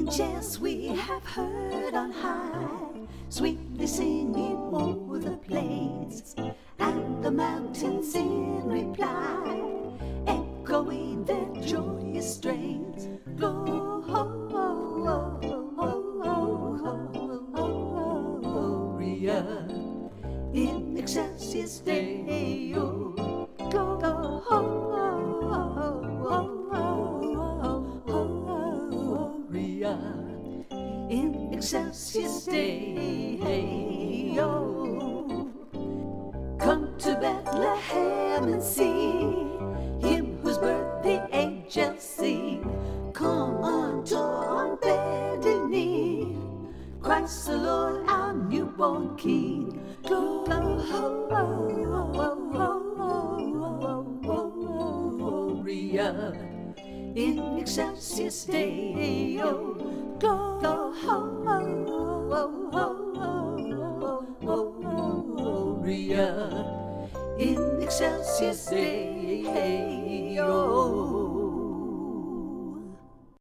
angels we have heard on high, sweetly singing o'er the plains, and the mountains in reply, echoing their joyous strains. Gloria in excelsis Deo. Gloria in excelsis Deo. Come to Bethlehem and see him whose birth the angels sing. Come unto on bended knee, Christ the Lord, our newborn King. Gloria in excelsis Deo. Gloria in excelsis Deo.